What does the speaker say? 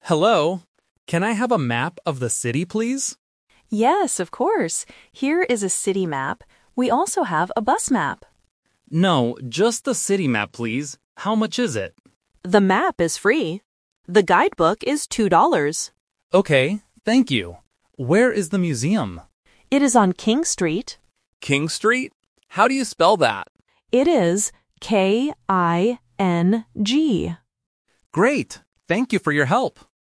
Hello. Can I have a map of the city, please? Yes, of course. Here is a city map. We also have a bus map. No, just the city map, please. How much is it? The map is free. The guidebook is $2. Okay, thank you. Where is the museum? It is on King Street. King Street? How do you spell that? It is King. Great. Thank you for your help.